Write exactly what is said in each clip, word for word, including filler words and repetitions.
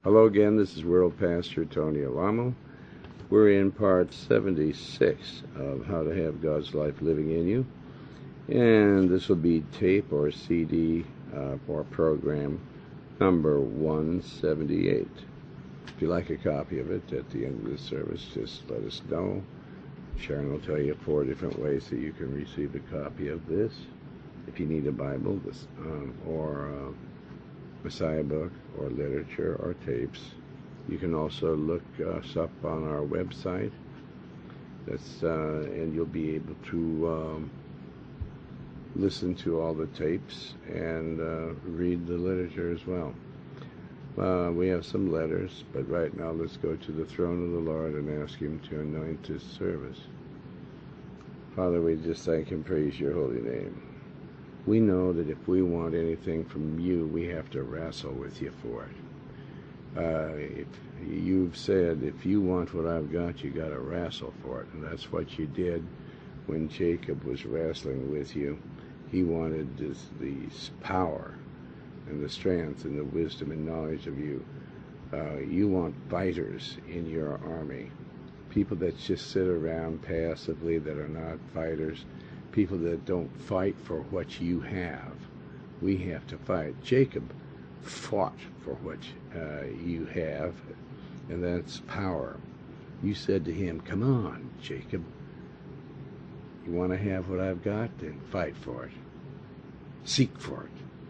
Hello again, this is World Pastor Tony Alamo. We're in part seventy-six of How to Have God's Life Living in You. And this will be tape or C D uh, or program number one seventy-eight. If you like a copy of it at the end of the service, just let us know. Sharon will tell you four different ways that you can receive a copy of this. If you need a Bible this, um, or uh, Messiah book or literature or tapes, you can also look us up on our website. That's uh, and you'll be able to um, listen to all the tapes and uh, read the literature as well. Uh, we have some letters, but right now let's go to the throne of the Lord and ask Him to anoint this service. Father, we just thank and praise your holy name. We know that if we want anything from you, we have to wrestle with you for it. Uh, if you've said, if you want what I've got, you got to wrestle for it. And that's what you did when Jacob was wrestling with you. He wanted this, this power and the strength and the wisdom and knowledge of you. Uh, you want fighters in your army. People that just sit around passively, that are not fighters. People that don't fight for what you have. We have to fight. Jacob fought for what uh, you have, and that's power. You said to him, come on, Jacob. You want to have what I've got? Then fight for it. Seek for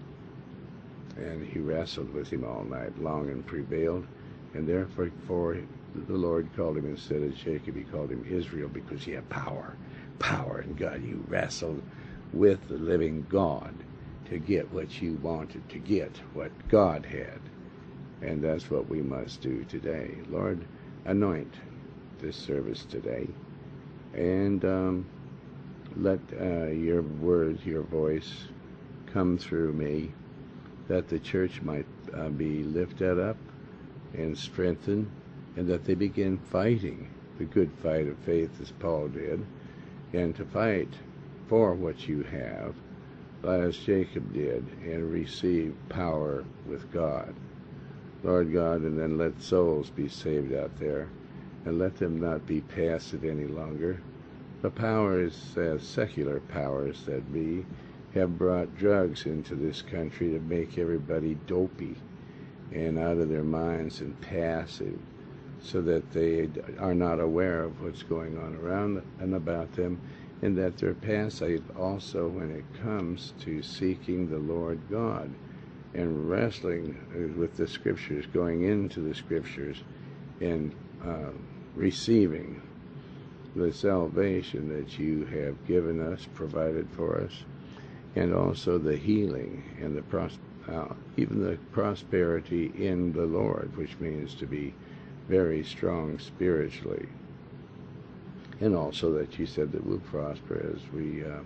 it. And he wrestled with him all night long and prevailed, and therefore for the Lord called him, instead of Jacob, he called him Israel, because he had power. Power in God. You wrestled with the living God to get what you wanted, to get what God had. And that's what we must do today. Lord, anoint this service today, and um, let uh, your words, your voice come through me, that the church might uh, be lifted up and strengthened, and that they begin fighting the good fight of faith as Paul did, and to fight for what you have, as Jacob did, and receive power with God. Lord God, and then let souls be saved out there, and let them not be passive any longer. The powers, uh, secular powers that be, have brought drugs into this country to make everybody dopey and out of their minds and passive, so that they are not aware of what's going on around and about them, and that they're passive also when it comes to seeking the Lord God and wrestling with the Scriptures, going into the Scriptures and uh, receiving the salvation that you have given us, provided for us, and also the healing and the pros- uh, even the prosperity in the Lord, which means to be very strong spiritually, and also that you said that we'll prosper as we uh,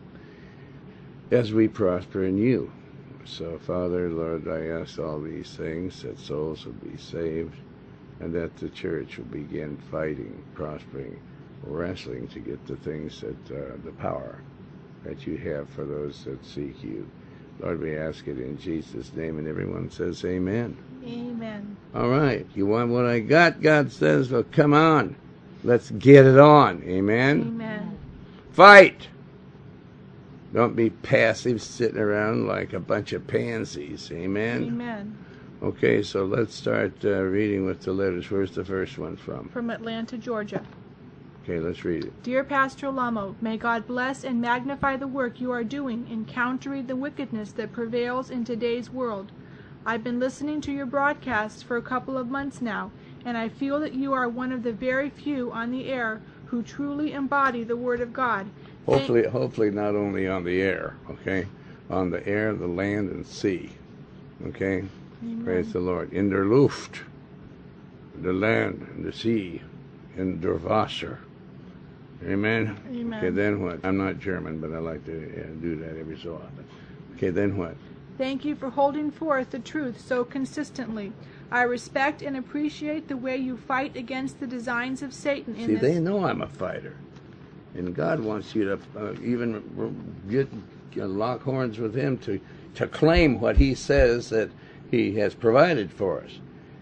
as we prosper in you. So, Father, Lord, I ask all these things, that souls will be saved, and that the church will begin fighting, prospering, wrestling to get the things that uh, the power that you have for those that seek you. Lord, we ask it in Jesus' name, and everyone says amen. Amen. All right. You want what I got? God says, well, come on. Let's get it on. Amen? Amen. Fight. Don't be passive, sitting around like a bunch of pansies. Amen? Amen. Okay, so let's start uh, reading with the letters. Where's the first one from? From Atlanta, Georgia. Okay, let's read it. Dear Pastor Alamo, may God bless and magnify the work you are doing in countering the wickedness that prevails in today's world. I've been listening to your broadcasts for a couple of months now, and I feel that you are one of the very few on the air who truly embody the Word of God. Hopefully, Thank- hopefully not only on the air, okay? On the air, the land, and sea, okay? Amen. Praise the Lord. In der Luft, the land, and the sea, in der Wasser. Amen? Amen. Okay, then what? I'm not German, but I like to uh, do that every so often. Okay, then what? Thank you for holding forth the truth so consistently. I respect and appreciate the way you fight against the designs of Satan in See, this. they know I'm a fighter. And God wants you to uh, even get uh, lock horns with Him to, to claim what He says that He has provided for us.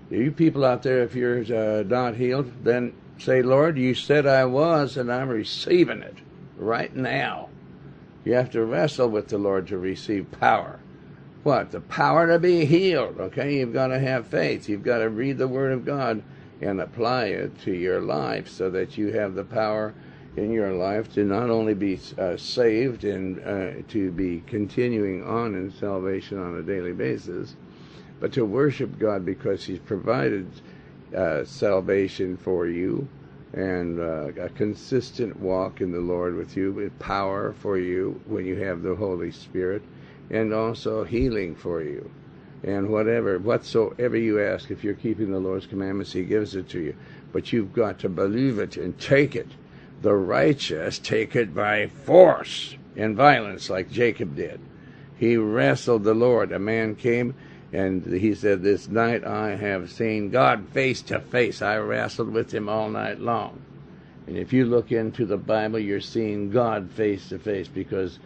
You people out there, if you're uh, not healed, then say, Lord, you said I was, and I'm receiving it right now. You have to wrestle with the Lord to receive power. What? The power to be healed. Okay, you've got to have faith. You've got to read the Word of God and apply it to your life so that you have the power in your life to not only be uh, saved and uh, to be continuing on in salvation on a daily basis, but to worship God because He's provided uh, salvation for you and uh, a consistent walk in the Lord with you, with power for you when you have the Holy Spirit, and also healing for you. And whatever, whatsoever you ask, if you're keeping the Lord's commandments, He gives it to you. But you've got to believe it and take it. The righteous take it by force and violence, like Jacob did. He wrestled the Lord. A man came and he said, this night I have seen God face to face. I wrestled with Him all night long. And if you look into the Bible, you're seeing God face to face, because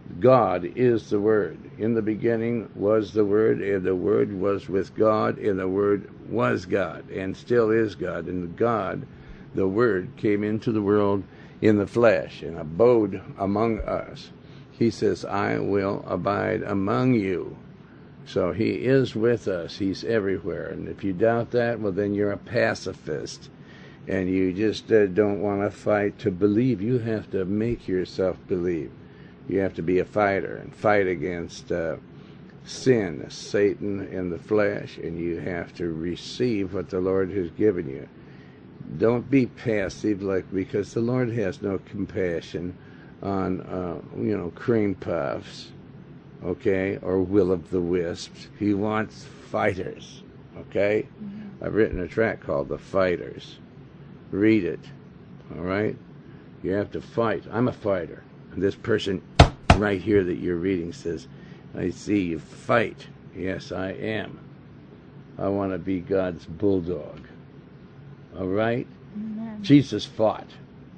God is the Word. In the beginning was the Word, and the Word was with God, and the Word was God, and still is God. And God, the Word, came into the world in the flesh and abode among us. He says, I will abide among you. So He is with us. He's everywhere. And if you doubt that, well, then you're a pacifist. And you just uh, don't want to fight to believe. You have to make yourself believe. You have to be a fighter and fight against uh, sin, Satan, and the flesh, and you have to receive what the Lord has given you. Don't be passive, like because the Lord has no compassion on, uh, you know, cream puffs, okay, or will-o'-the-wisps. He wants fighters, okay? Mm-hmm. I've written a tract called The Fighters. Read it, all right? You have to fight. I'm a fighter. And this person right here that you're reading says, I see you fight. Yes, I am. I want to be God's bulldog. All right? Amen. Jesus fought.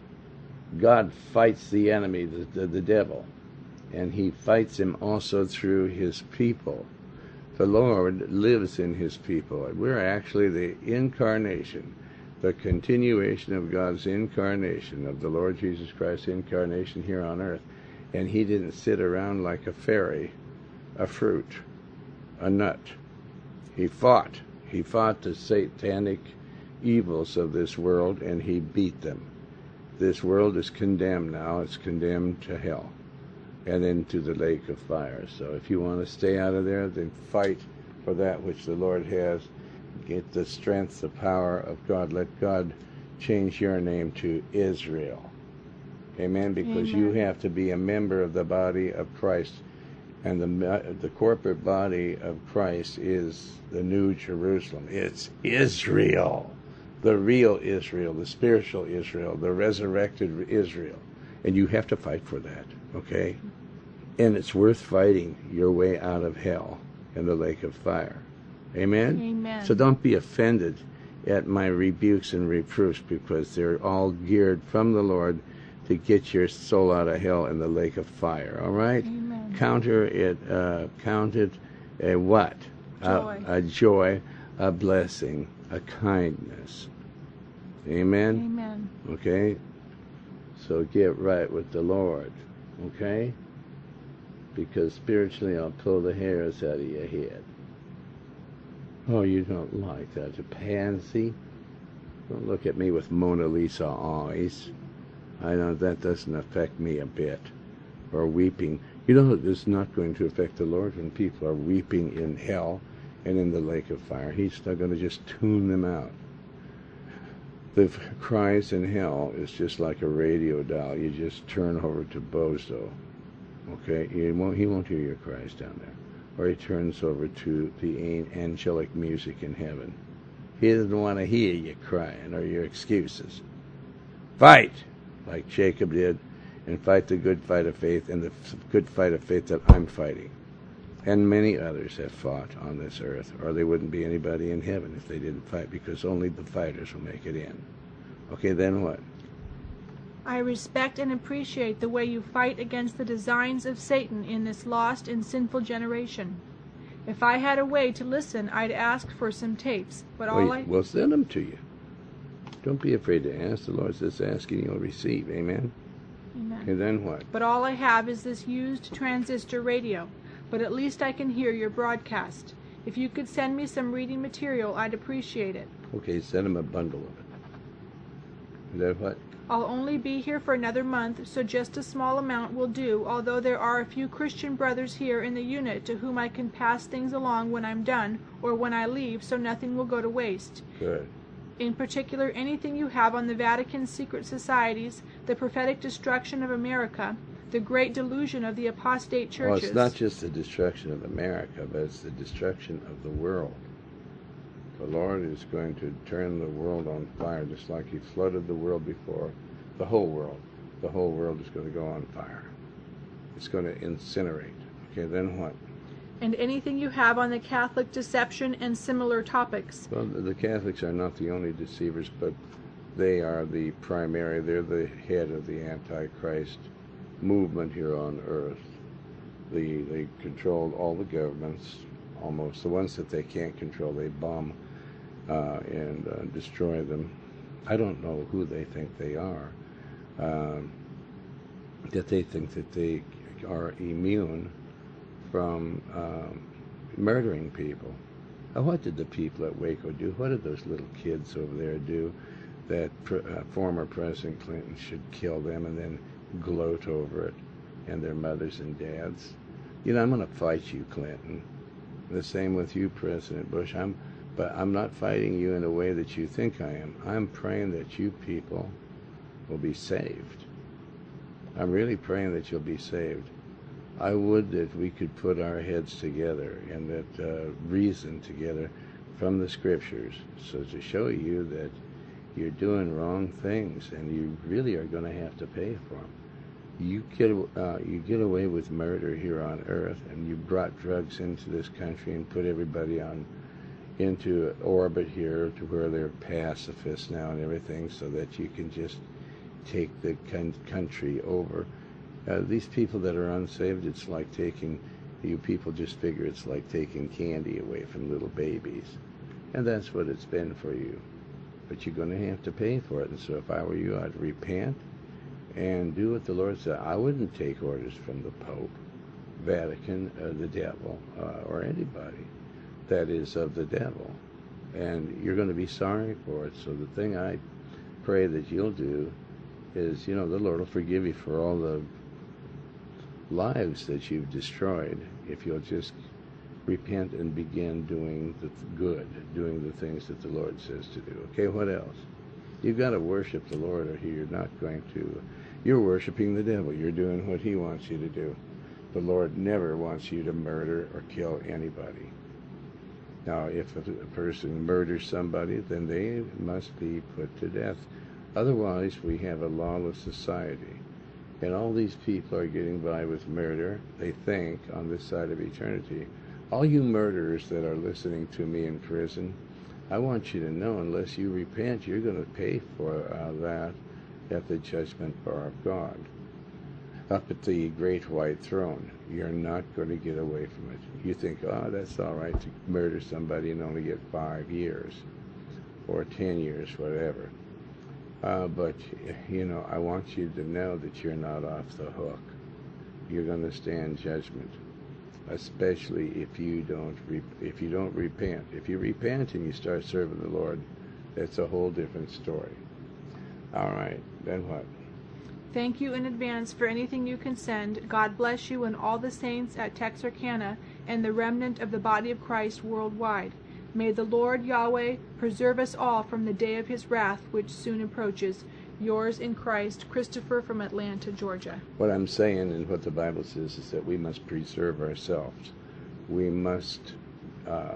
God fights the enemy, the, the, the devil. And He fights him also through His people. The Lord lives in His people. We're actually the incarnation, the continuation of God's incarnation, of the Lord Jesus Christ's incarnation here on earth. And He didn't sit around like a fairy, a fruit, a nut. He fought. He fought the satanic evils of this world, and He beat them. This world is condemned now. It's condemned to hell and into the lake of fire. So if you want to stay out of there, then fight for that which the Lord has. Get the strength, the power of God. Let God change your name to Israel. Amen. Because Amen. You have to be a member of the body of Christ. And the the corporate body of Christ is the New Jerusalem. It's Israel. The real Israel, the spiritual Israel, the resurrected Israel. And you have to fight for that, okay? And it's worth fighting your way out of hell and the lake of fire. Amen? Amen. So don't be offended at my rebukes and reproofs, because they're all geared from the Lord to get your soul out of hell and the lake of fire, all right? Amen. Counter it, uh, count it a what? Joy. A, a joy, a blessing, a kindness. Amen? Amen. Okay? So get right with the Lord, okay? Because spiritually I'll pull the hairs out of your head. Oh, you don't like that. A pansy? Don't look at me with Mona Lisa eyes. I know that doesn't affect me a bit. Or weeping. You know, it's not going to affect the Lord when people are weeping in hell and in the lake of fire. He's still going to just tune them out. The cries in hell is just like a radio dial. You just turn over to Bozo. Okay? He won't, he won't hear your cries down there. Or he turns over to the angelic music in heaven. He doesn't want to hear you crying or your excuses. Fight, like Jacob did, and fight the good fight of faith, and the good fight of faith that I'm fighting. And many others have fought on this earth, or there wouldn't be anybody in heaven if they didn't fight, because only the fighters will make it in. Okay, then what? I respect and appreciate the way you fight against the designs of Satan in this lost and sinful generation. If I had a way to listen, I'd ask for some tapes, but all Well, I... we'll send them to you. Don't be afraid to ask. The Lord says, ask and you'll receive. Amen? Amen. And then what? But all I have is this used transistor radio. But at least I can hear your broadcast. If you could send me some reading material, I'd appreciate it. Okay, send them a bundle of it. Is that what? I'll only be here for another month, so just a small amount will do, although there are a few Christian brothers here in the unit to whom I can pass things along when I'm done, or when I leave, so nothing will go to waste. Good. In particular, anything you have on the Vatican's secret societies, the prophetic destruction of America, the great delusion of the apostate churches. Well, it's not just the destruction of America, but it's the destruction of the world. The Lord is going to turn the world on fire, just like He flooded the world before. The whole world. The whole world is going to go on fire. It's going to incinerate. Okay, then what? And anything you have on the Catholic deception and similar topics. Well, the Catholics are not the only deceivers, but they are the primary. They're the head of the Antichrist movement here on earth. The, they control all the governments, almost. The ones that they can't control, they bomb uh, and uh, destroy them. I don't know who they think they are. Um, that they think that they are immune from um, murdering people. Now, what did the people at Waco do? What did those little kids over there do that pr- uh, former President Clinton should kill them and then gloat over it, and their mothers and dads? You know, I'm going to fight you, Clinton. The same with you, President Bush. I'm, but I'm not fighting you in a way that you think I am. I'm praying that you people will be saved. I'm really praying that you'll be saved. I would that we could put our heads together and that uh, reason together from the Scriptures, so to show you that you're doing wrong things and you really are going to have to pay for them. You get uh, you get away with murder here on earth, and you brought drugs into this country and put everybody on into orbit here to where they're pacifists now and everything, so that you can just take the con- country over. Uh, these people that are unsaved, it's like taking, you people just figure it's like taking candy away from little babies. And that's what it's been for you. But you're going to have to pay for it. And so if I were you, I'd repent and do what the Lord said. I wouldn't take orders from the Pope, Vatican, uh, the devil, uh, or anybody that is of the devil. And you're going to be sorry for it. So the thing I pray that you'll do is, you know, the Lord will forgive you for all the lives that you've destroyed if you'll just repent and begin doing the good, doing the things that the Lord says to do. Okay, what else? You've got to worship the Lord, or you're not going to. You're worshiping the devil. You're doing what he wants you to do. The Lord never wants you to murder or kill anybody. Now, if a, a person murders somebody, then they must be put to death. Otherwise, we have a lawless society. And all these people are getting by with murder, they think, on this side of eternity. All you murderers that are listening to me in prison, I want you to know, unless you repent, you're going to pay for uh, that at the judgment bar of God. Up at the great white throne, you're not going to get away from it. You think, oh, that's all right to murder somebody and only get five years or ten years, whatever. Uh, but, you know, I want you to know that you're not off the hook. You're going to stand judgment, especially if you don't re- if you don't repent. If you repent and you start serving the Lord, that's a whole different story. All right, then what? Thank you in advance for anything you can send. God bless you and all the saints at Texarkana and the remnant of the body of Christ worldwide. May the Lord Yahweh preserve us all from the day of his wrath, which soon approaches. Yours in Christ, Christopher from Atlanta, Georgia. What I'm saying and what the Bible says is that we must preserve ourselves. We must uh,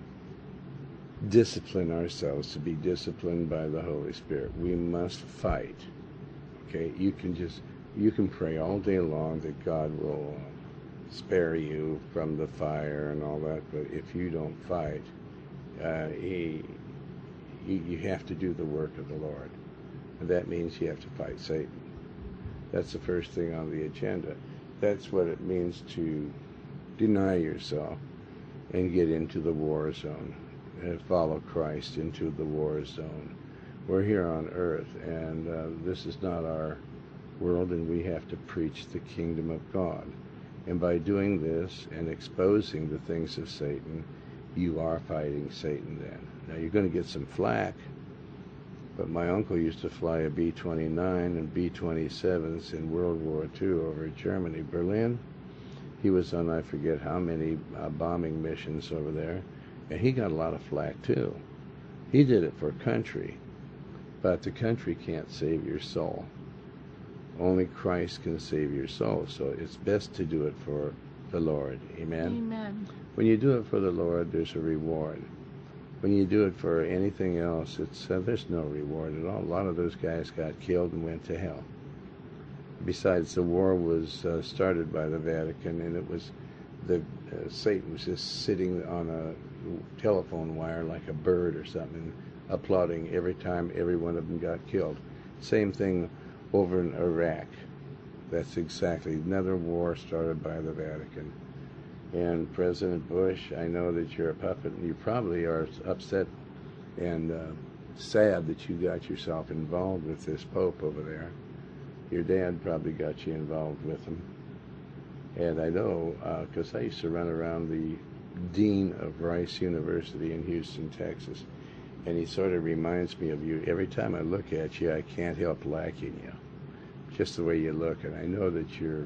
discipline ourselves to be disciplined by the Holy Spirit. We must fight. Okay, you can just, you can pray all day long that God will uh, spare you from the fire and all that, but if you don't fight, Uh, he, you, you have to do the work of the Lord. And that means you have to fight Satan. That's the first thing on the agenda. That's what it means to deny yourself and get into the war zone and follow Christ into the war zone. We're here on earth, and uh, this is not our world, and we have to preach the kingdom of God. And by doing this and exposing the things of Satan, you are fighting Satan then. Now, you're going to get some flack, but my uncle used to fly a B twenty-nine and B twenty-sevens in World War Two over Germany, Berlin. He was on I forget how many uh, bombing missions over there, and he got a lot of flack too. He did it for country, but the country can't save your soul. Only Christ can save your soul, so it's best to do it for the Lord. Amen? Amen. When you do it for the Lord, there's a reward. When you do it for anything else, it's uh, there's no reward at all. A lot of those guys got killed and went to hell. Besides, the war was uh, started by the Vatican, and it was the uh, Satan was just sitting on a telephone wire like a bird or something, applauding every time every one of them got killed. Same thing over in Iraq. That's exactly another war started by the Vatican. And President Bush, I know that you're a puppet, and you probably are upset and uh, sad that you got yourself involved with this Pope over there. Your dad probably got you involved with him. And I know, because uh, I used to run around the dean of Rice University in Houston, Texas, and he sort of reminds me of you. Every time I look at you, I can't help liking you. Just the way you look. And I know that you're,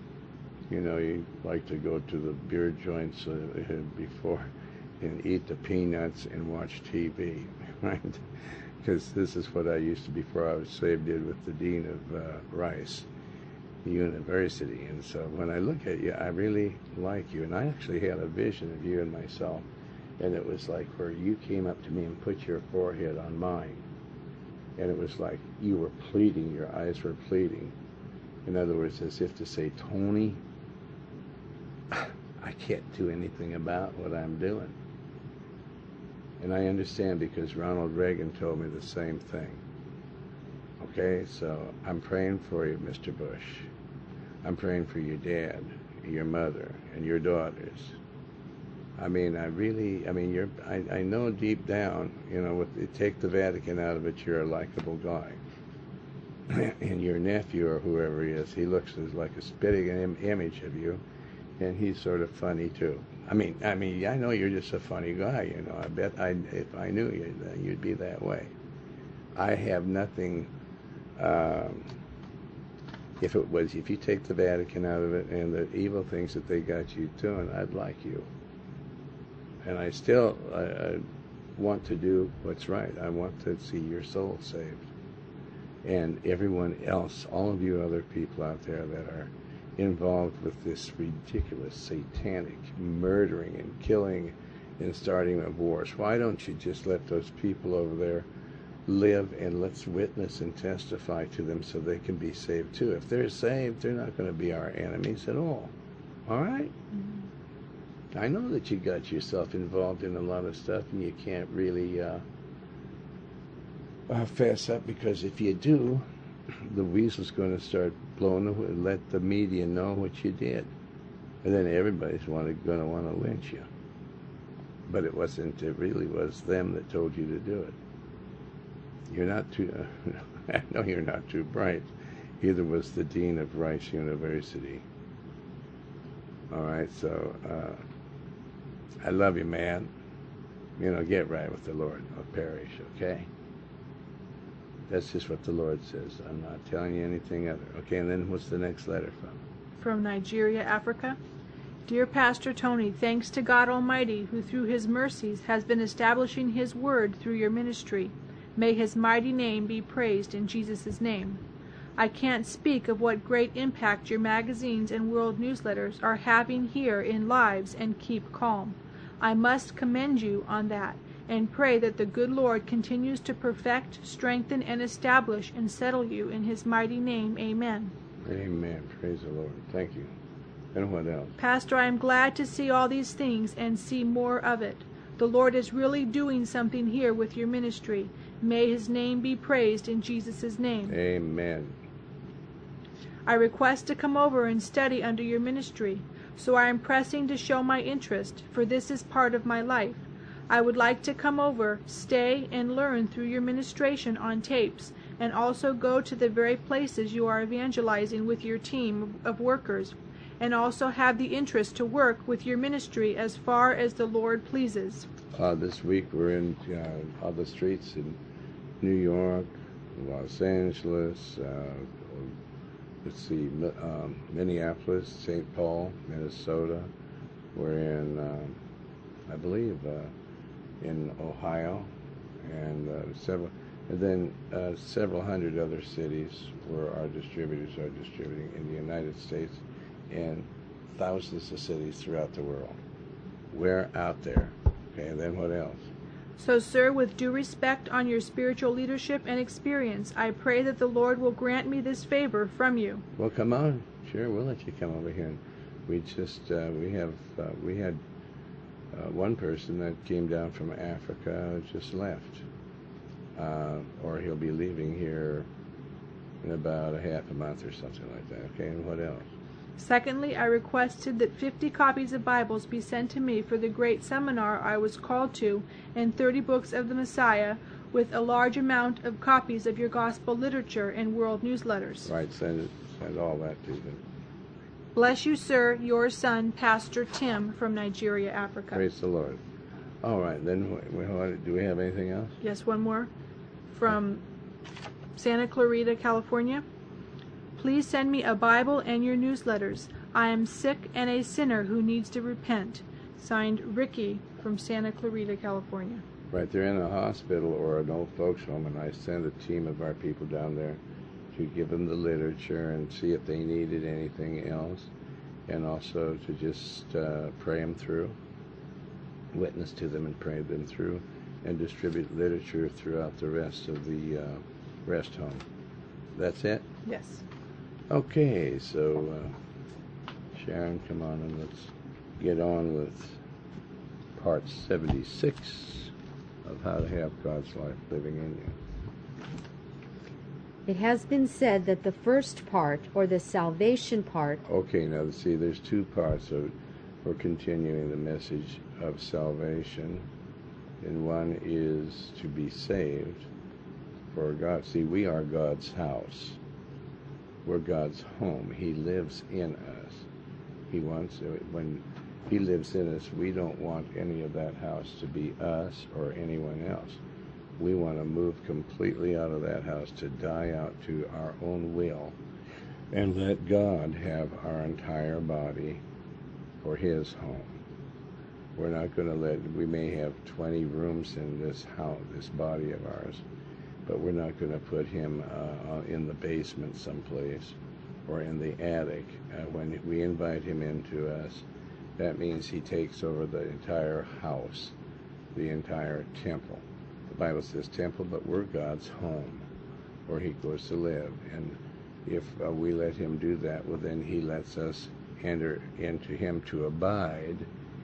you know, you like to go to the beer joints uh, before and eat the peanuts and watch T V, right? Because this is what I used to before I was saved, did with the dean of uh, Rice University. And so when I look at you, I really like you. And I actually had a vision of you and myself. And it was like where you came up to me and put your forehead on mine. And it was like you were pleading, your eyes were pleading. In other words, as if to say, Tony, I can't do anything about what I'm doing. And I understand because Ronald Reagan told me the same thing. Okay, so I'm praying for you, Mister Bush. I'm praying for your dad, your mother, and your daughters. I mean, I really, I mean, you're, I, I know deep down, you know, with, take the Vatican out of it, you're a likable guy. And your nephew, or whoever he is, he looks as like a spitting im- image of you, and he's sort of funny too. I mean, I mean, I know you're just a funny guy, you know. I bet I, if I knew you, then you'd be that way. I have nothing. Um, if it was, if you take the Vatican out of it and the evil things that they got you doing, I'd like you. And I still I, I want to do what's right. I want to see your soul saved. And everyone else, all of you other people out there that are involved with this ridiculous satanic murdering and killing and starting of wars, why don't you just let those people over there live, and let's witness and testify to them so they can be saved too. If they're saved, they're not going to be our enemies at all. All right? Mm-hmm. I know that you got yourself involved in a lot of stuff, and you can't really uh, uh, fess up, because if you do, the weasel's going to start blowing the whistle, let the media know what you did, and then everybody's going to want to lynch you. But it wasn't. It really was them that told you to do it. You're not too. Uh, I know you're not too bright. Either was the dean of Rice University. All right, so uh, I love you, man. You know, get right with the Lord of Parish, okay? That's just what the Lord says. I'm not telling you anything other. Okay, and then what's the next letter from? From Nigeria, Africa. Dear Pastor Tony, thanks to God Almighty, who through His mercies has been establishing His word through your ministry. May His mighty name be praised in Jesus' name. I can't speak of what great impact your magazines and world newsletters are having here in lives and keep calm. I must commend you on that, and pray that the good Lord continues to perfect, strengthen, and establish and settle you in His mighty name. Amen. Amen. Praise the Lord. Thank you. And what else? Pastor, I am glad to see all these things and see more of it. The Lord is really doing something here with your ministry. May His name be praised in Jesus' name. Amen. I request to come over and study under your ministry. so I am pressing to show my interest, for this is part of my life. I would like to come over, stay, and learn through your ministration on tapes, and also go to the very places you are evangelizing with your team of workers, and also have the interest to work with your ministry as far as the Lord pleases. Uh, this week we're in uh, other streets in New York, Los Angeles, uh, let's see, um, Minneapolis, Saint Paul, Minnesota. We're in, um, I believe, uh, in Ohio, and uh, several, and then uh, several hundred other cities where our distributors are distributing in the United States, and thousands of cities throughout the world. We're out there. Okay, and then what else? So, sir, with due respect on your spiritual leadership and experience, I pray that the Lord will grant me this favor from you. Well, come on. Sure, we'll let you come over here. We just, uh, we have, uh, we had uh, one person that came down from Africa just left. Uh, or he'll be leaving here in about a half a month or something like that. Okay, and what else? Secondly, I requested that fifty copies of Bibles be sent to me for the great seminar I was called to, and thirty books of the Messiah, with a large amount of copies of your gospel literature and world newsletters. Right, send it, send all that to them. Bless you, sir, your son, Pastor Tim, from Nigeria, Africa. Praise the Lord. All right, then, what, do we have anything else? Yes, one more. From Santa Clarita, California. Please send me a Bible and your newsletters. I am sick and a sinner who needs to repent. Signed, Ricky from Santa Clarita, California. Right, they're in a hospital or an old folks home, and I send a team of our people down there to give them the literature and see if they needed anything else, and also to just uh, pray them through, witness to them and pray them through, and distribute literature throughout the rest of the uh, rest home. That's it? Yes. Okay, so uh, Sharon, come on and let's get on with part seventy-six of How to Have God's Life Living in You. It has been said that the first part, or the salvation part... Okay, now see, there's two parts of for continuing the message of salvation, and one is to be saved for God. See, we are God's house. We're God's home. He lives in us. He wants, when He lives in us, we don't want any of that house to be us or anyone else. We want to move completely out of that house, to die out to our own will, and let God have our entire body for His home. We're not going to let, we may have twenty rooms in this house, this body of ours, but we're not going to put Him uh, in the basement someplace or in the attic. Uh, when we invite Him into us, that means He takes over the entire house, the entire temple. The Bible says temple, but we're God's home, where He goes to live. And if uh, we let Him do that, well, then He lets us enter into Him to abide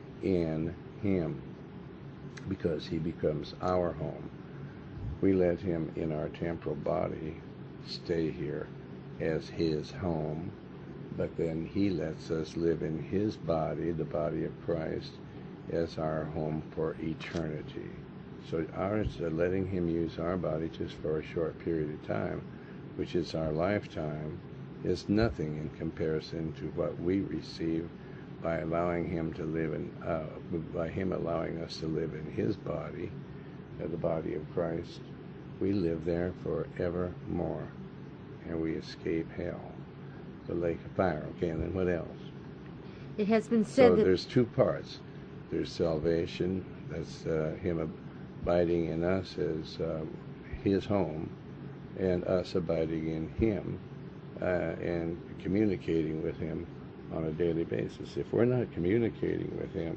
in Him, because He becomes our home. We let Him in our temporal body stay here as His home, but then He lets us live in His body, the body of Christ, as our home for eternity. So ours, uh, letting Him use our body just for a short period of time, which is our lifetime, is nothing in comparison to what we receive by allowing Him to live in, uh, by Him allowing us to live in His body, uh, the body of Christ. We live there forevermore, and we escape hell, the lake of fire. Okay, and then what else? It has been said so that... there's two parts. There's salvation, that's uh, Him abiding in us as uh, His home, and us abiding in Him uh, and communicating with Him on a daily basis. If we're not communicating with Him,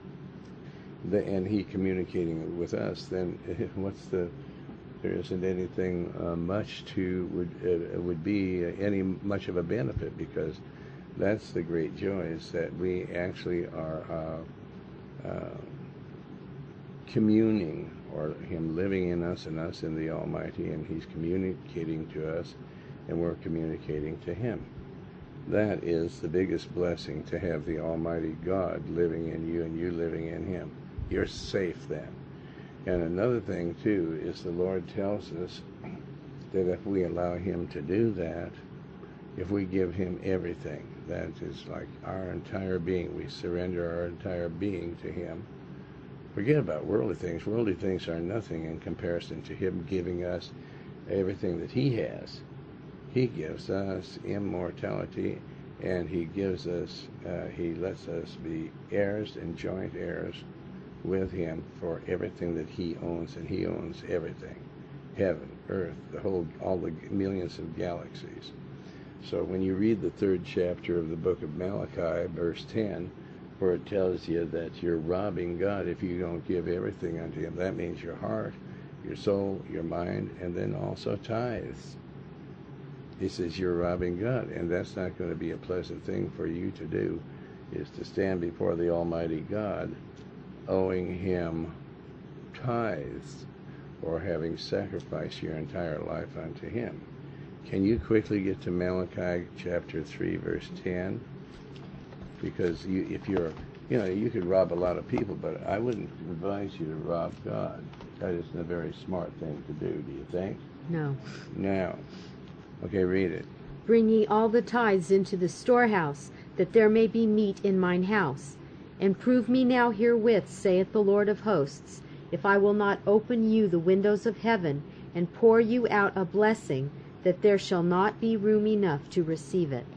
the, and He communicating with us, then what's the... there isn't anything uh, much to would uh, would be uh, any much of a benefit, because that's the great joy, is that we actually are uh, uh, communing, or Him living in us and us in the Almighty, and He's communicating to us, and we're communicating to Him. That is the biggest blessing, to have the Almighty God living in you and you living in Him. You're safe then. And another thing, too, is the Lord tells us that if we allow Him to do that, if we give Him everything, that is like our entire being, we surrender our entire being to Him. Forget about worldly things. Worldly things are nothing in comparison to Him giving us everything that He has. He gives us immortality, and He gives us, uh, He lets us be heirs and joint heirs with Him for everything that He owns, and He owns everything. Heaven, earth, the whole, all the millions of galaxies. So when you read the third chapter of the book of Malachi, verse ten, where it tells you that you're robbing God if you don't give everything unto Him, that means your heart, your soul, your mind, and then also tithes. He says you're robbing God, and that's not going to be a pleasant thing for you to do, is to stand before the Almighty God owing Him tithes, or having sacrificed your entire life unto Him. Can you quickly get to Malachi chapter three, verse ten? Because you, if you're, you know, you could rob a lot of people, but I wouldn't advise you to rob God. That isn't a very smart thing to do, do you think? No. Now, okay, read it. Bring ye all the tithes into the storehouse, that there may be meat in mine house. And prove me now herewith, saith the Lord of hosts, if I will not open you the windows of heaven, and pour you out a blessing, that there shall not be room enough to receive it.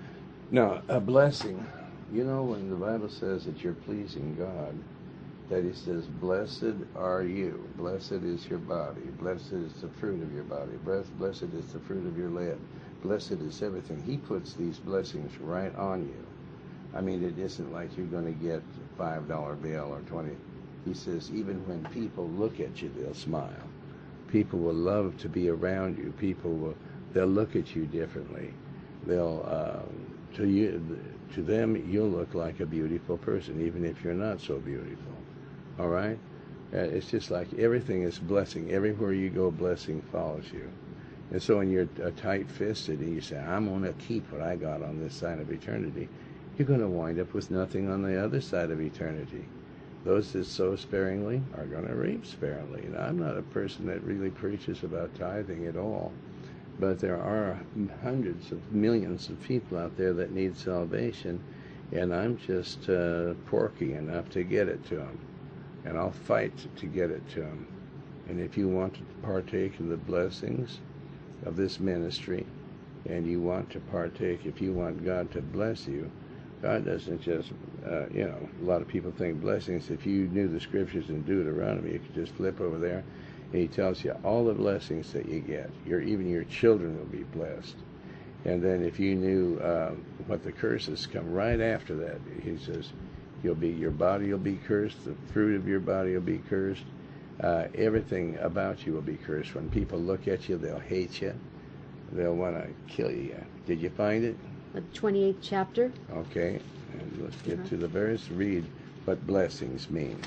Now, a blessing. You know, when the Bible says that you're pleasing God, that He says, blessed are you. Blessed is your body. Blessed is the fruit of your body. Blessed is the fruit of your land. Blessed is everything. He puts these blessings right on you. I mean, it isn't like you're going to get a five dollar bill or twenty. He says, even when people look at you, they'll smile. People will love to be around you. People will, they'll look at you differently. They'll, uh, to you, to them, you'll look like a beautiful person, even if you're not so beautiful. All right? Uh, it's just like everything is blessing. Everywhere you go, blessing follows you. And so when you're uh, tight-fisted and you say, I'm going to keep what I got on this side of eternity, you're going to wind up with nothing on the other side of eternity. Those that sow sparingly are going to reap sparingly. Now, I'm not a person that really preaches about tithing at all, but there are hundreds of millions of people out there that need salvation, and I'm just uh, porky enough to get it to them, and I'll fight to get it to them. And if you want to partake in the blessings of this ministry, and you want to partake, if you want God to bless you, God doesn't just, uh, you know, a lot of people think blessings. If you knew the scriptures in Deuteronomy, you could just flip over there, and He tells you all the blessings that you get. Your, even your children will be blessed. And then if you knew uh, what the curses come right after that, He says, you'll be, your body will be cursed, the fruit of your body will be cursed, uh, everything about you will be cursed. When people look at you, they'll hate you. They'll want to kill you. Did you find it? The twenty-eighth chapter. Okay, and let's get Uh-huh. to the verse. Read what blessings mean.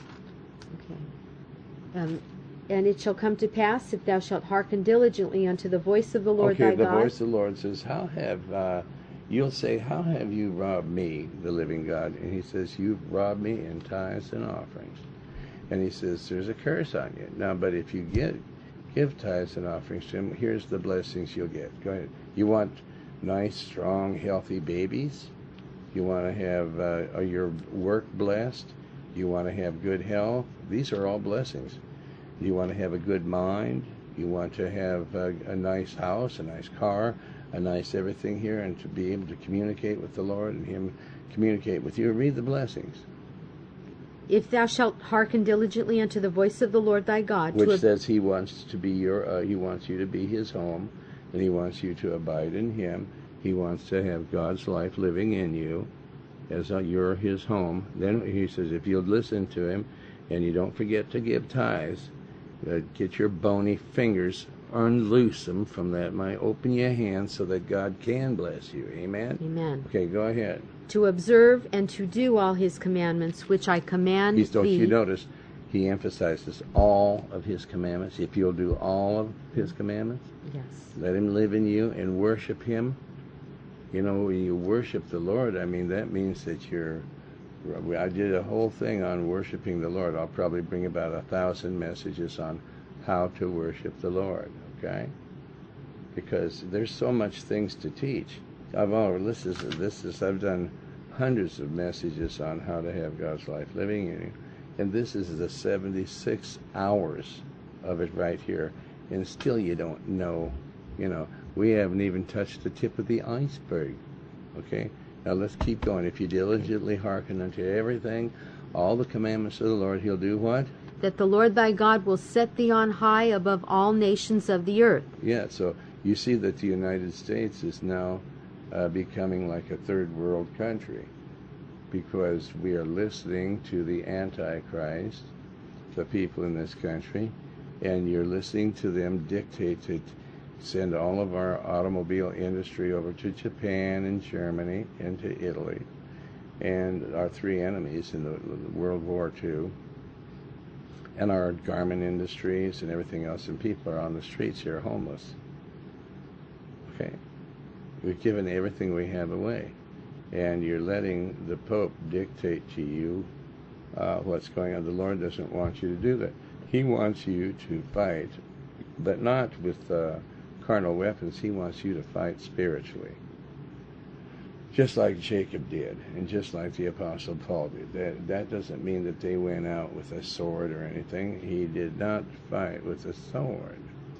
Okay. Um, and it shall come to pass, if thou shalt hearken diligently unto the voice of the Lord okay, thy the God. voice of the Lord says, how have, uh, you'll say, how have you robbed me, the living God? And He says, you've robbed me in tithes and offerings. And He says, there's a curse on you. Now, but if you get, give tithes and offerings to Him, here's the blessings you'll get. Go ahead. You want nice, strong, healthy babies? You want to have uh, your work blessed? You want to have good health? These are all blessings. You want to have a good mind? You want to have a, a nice house, a nice car, a nice everything here, and to be able to communicate with the Lord and Him communicate with you. Read the blessings. If thou shalt hearken diligently unto the voice of the Lord thy God, Which to says He wants to be your, uh, He wants you to be His home, and He wants you to abide in Him. He wants to have God's life living in you as uh, you're His home. Then He says, if you'll listen to Him, and you don't forget to give tithes, uh, get your bony fingers, unloose them from that. Might open your hands so that God can bless you. Amen? Amen. Okay, go ahead. To observe and to do all His commandments, which I command He's, don't thee. you notice, He emphasizes all of His commandments. If you'll do all of His commandments, Yes. let Him live in you and worship Him, You know, when you worship the Lord, I mean, that means that you're. I did a whole thing on worshiping the Lord. I'll probably bring about a thousand messages on how to worship the Lord, okay? Because there's so much things to teach. I've all this is this is I've done hundreds of messages on how to have God's life living in you, and this is the seventy-six hours of it right here, and still you don't know. You know, we haven't even touched the tip of the iceberg, okay? Now let's keep going. If you diligently hearken unto everything, all the commandments of the Lord, he'll do what? That the Lord thy God will set thee on high above all nations of the earth. Yeah, so you see that the United States is now uh, becoming like a third world country because we are listening to the Antichrist, the people in this country, and you're listening to them dictate to send all of our automobile industry over to Japan and Germany and to Italy, and our three enemies in the, the World War Two, and our garment industries and everything else, and people are on the streets here homeless. Okay, we've given everything we have away, and you're letting the Pope dictate to you uh, what's going on. The Lord doesn't want you to do that. He wants you to fight, but not with uh, carnal weapons. He wants you to fight spiritually, just like Jacob did, and just like the Apostle Paul did. That that doesn't mean that they went out with a sword or anything. He did not fight with a sword,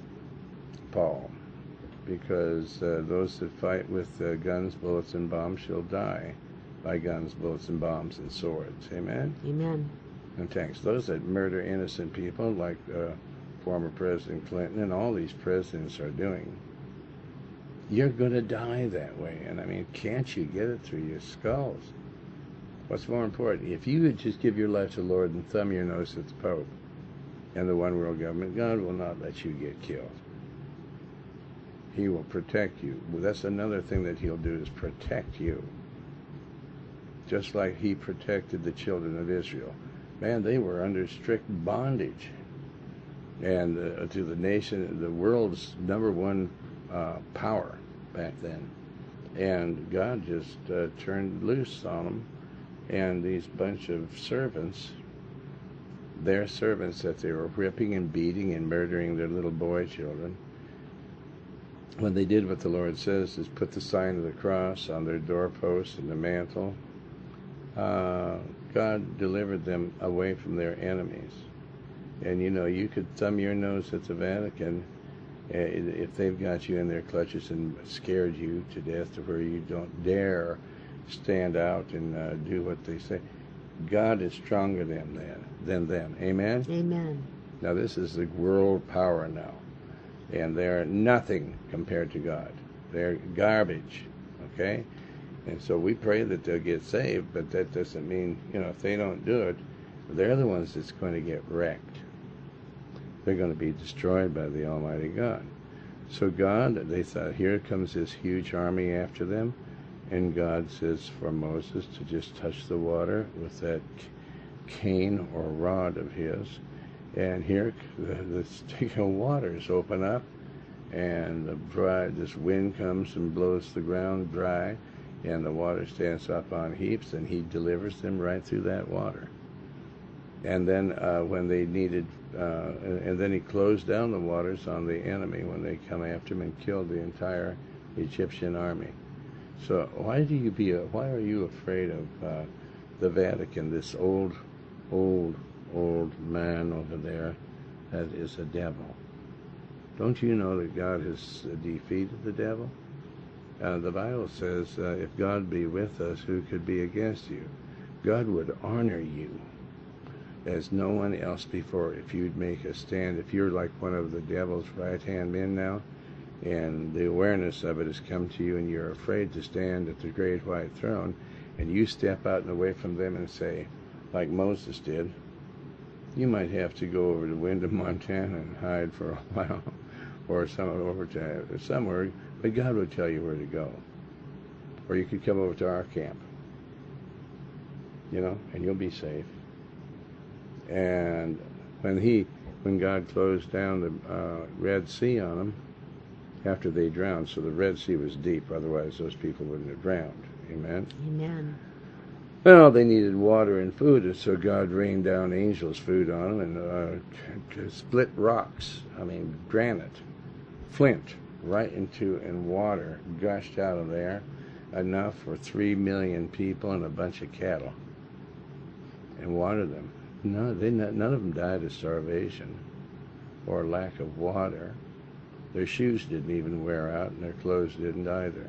Paul, because uh, those that fight with uh, guns, bullets, and bombs shall die by guns, bullets, and bombs and swords. Amen? Amen. And thanks. Those that murder innocent people, like uh, former President Clinton and all these presidents are doing, you're going to die that way. And I mean, can't you get it through your skulls? What's more important? If you would just give your life to the Lord and thumb your nose at the Pope and the one world government, God will not let you get killed. He will protect you. Well, that's another thing that he'll do, is protect you. Just like he protected the children of Israel. Man, they were under strict bondage. And uh, to the nation, the world's number one uh, power back then. And God just uh, turned loose on them. And these bunch of servants, their servants that they were whipping and beating and murdering their little boy children, when they did what the Lord says, is put the sign of the cross on their doorposts and the mantle, uh, God delivered them away from their enemies. And you know, you could thumb your nose at the Vatican uh, if they've got you in their clutches and scared you to death to where you don't dare stand out and uh, do what they say. God is stronger than them, than them. Amen? Amen. Now this is the world power now. And they're nothing compared to God. They're garbage, okay? And so we pray that they'll get saved, but that doesn't mean, you know, if they don't do it, they're the ones that's going to get wrecked. They're going to be destroyed by the Almighty God. So God, they thought, here comes this huge army after them, and God says for Moses to just touch the water with that cane or rod of his, and here the, the stick of waters open up, and the dry, this wind comes and blows the ground dry, and the water stands up on heaps, and he delivers them right through that water. And then uh, when they needed, uh, and, and then he closed down the waters on the enemy when they come after him and killed the entire Egyptian army. So why do you be? A, why are you afraid of uh, the Vatican? This old, old, old man over there that is a devil. Don't you know that God has defeated the devil? Uh, the Bible says, uh, if God be with us, who could be against you? God would honor you as no one else before if you'd make a stand. If you're like one of the devil's right-hand men now, and the awareness of it has come to you, and you're afraid to stand at the great white throne, and you step out and away from them and say, like Moses did, you might have to go over to Windham, Montana and hide for a while, or some, over to somewhere, but God will tell you where to go. Or you could come over to our camp, you know, and you'll be safe. And when he, when God closed down the uh, Red Sea on them, after they drowned. So the Red Sea was deep, otherwise those people wouldn't have drowned. Amen? Amen. Well, they needed water and food, and so God rained down angels' food on them and uh, to split rocks, I mean granite, flint, right into, and water gushed out of there, enough for three million people and a bunch of cattle, and watered them. No, they none of them died of starvation or lack of water. Their shoes didn't even wear out, and their clothes didn't either.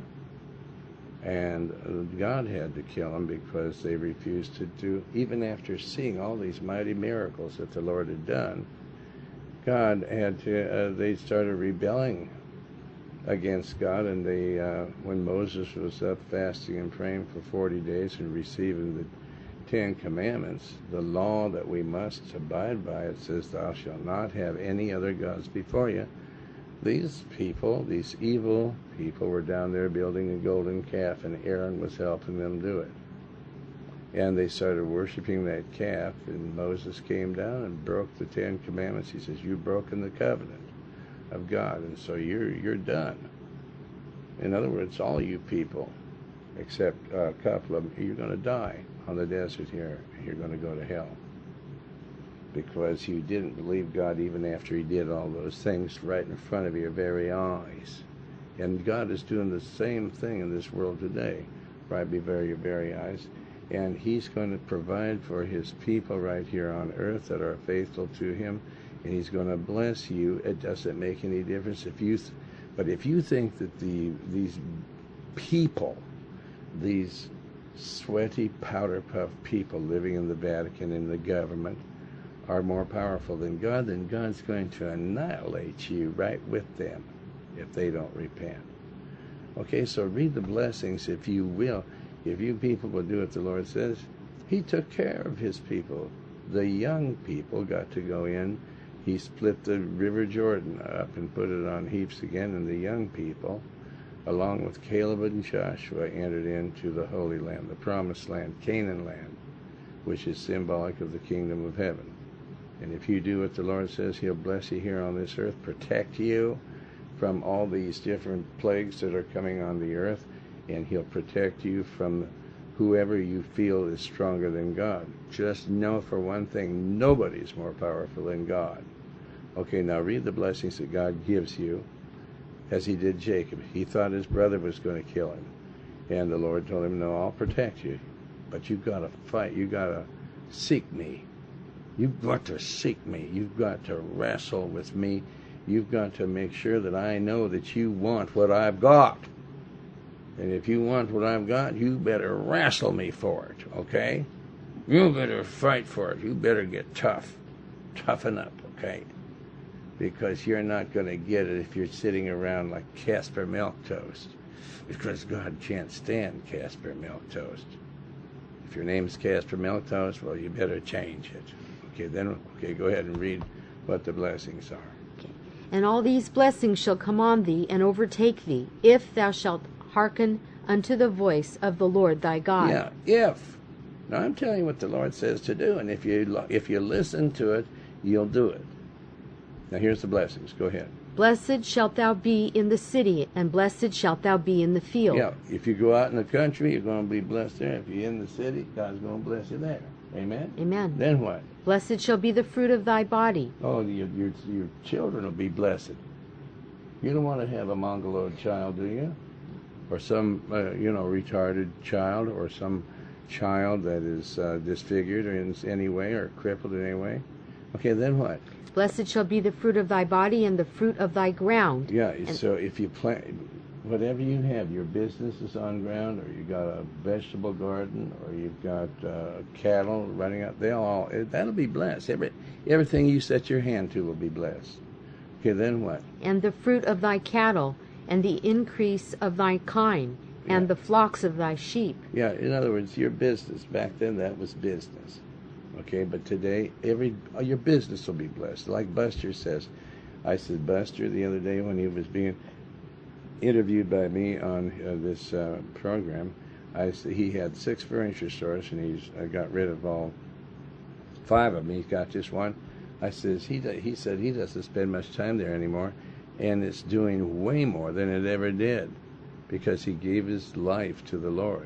And God had to kill them because they refused to do, even after seeing all these mighty miracles that the Lord had done, God had to, uh, they started rebelling against God, and they, uh, when Moses was up fasting and praying for forty days and receiving the Ten Commandments, the law that we must abide by, it says, thou shalt not have any other gods before you. These people, these evil people, were down there building a golden calf, and Aaron was helping them do it. And they started worshiping that calf, and Moses came down and broke the Ten Commandments. He says, you've broken the covenant of God, and so you're you're done. In other words, all you people, except a couple of them, you're going to die on the desert here. You're going to go to hell, because you didn't believe God even after he did all those things right in front of your very eyes. And God is doing the same thing in this world today, right before your very eyes. And he's going to provide for his people right here on earth that are faithful to him, and he's going to bless you. It doesn't make any difference if you th- but if you think that the these people, these sweaty powder puff people living in the Vatican and the government, are more powerful than God, then God's going to annihilate you right with them if they don't repent. Okay, so read the blessings, if you will. If you people will do what the Lord says, he took care of his people. The young people got to go in. He split the River Jordan up and put it on heaps again, and the young people, along with Caleb and Joshua, entered into the Holy Land, the Promised Land, Canaan land, which is symbolic of the kingdom of heaven. And if you do what the Lord says, he'll bless you here on this earth, protect you from all these different plagues that are coming on the earth, and he'll protect you from whoever you feel is stronger than God. Just know for one thing, nobody's more powerful than God. Okay, now read the blessings that God gives you, as he did Jacob. He thought his brother was going to kill him, and the Lord told him, no, I'll protect you, but you've got to fight. You've got to seek me. You've got to seek me. You've got to wrestle with me. You've got to make sure that I know that you want what I've got. And if you want what I've got, you better wrestle me for it, okay? You better fight for it. You better get tough. Toughen up, okay? Because you're not going to get it if you're sitting around like Casper Milquetoast. Because God can't stand Casper Milquetoast. If your name's Casper Milquetoast, well, you better change it. Okay, then, okay, go ahead and read what the blessings are. Okay. And all these blessings shall come on thee and overtake thee, if thou shalt hearken unto the voice of the Lord thy God. Yeah, if. Now, I'm telling you what the Lord says to do, and if you if you listen to it, you'll do it. Now, here's the blessings. Go ahead. Blessed shalt thou be in the city, and blessed shalt thou be in the field. Yeah, if you go out in the country, you're going to be blessed there. If you're in the city, God's going to bless you there. Amen? Amen. Then what? Blessed shall be the fruit of thy body. Oh, your, your, your children will be blessed. You don't want to have a mongoloid child, do you? Or some, uh, you know, retarded child, or some child that is uh, disfigured or in any way, or crippled in any way. Okay, then what? Blessed shall be the fruit of thy body and the fruit of thy ground. Yeah, and so if you plant, whatever you have, your business is on ground, or you got a vegetable garden, or you've got uh, cattle running up, they'll all, that'll be blessed. Every, everything you set your hand to will be blessed. Okay, then what? And the fruit of thy cattle, and the increase of thy kine, and Yeah. the flocks of thy sheep. Yeah, in other words, your business. Back then, that was business. Okay, but today, every your business will be blessed. Like Buster says. I said, Buster, the other day when he was being interviewed by me on uh, this uh, program, I said he had six furniture stores, and he's uh, got rid of all five of them. He's got just one. I says he he said he doesn't spend much time there anymore. And it's doing way more than it ever did because he gave his life to the Lord.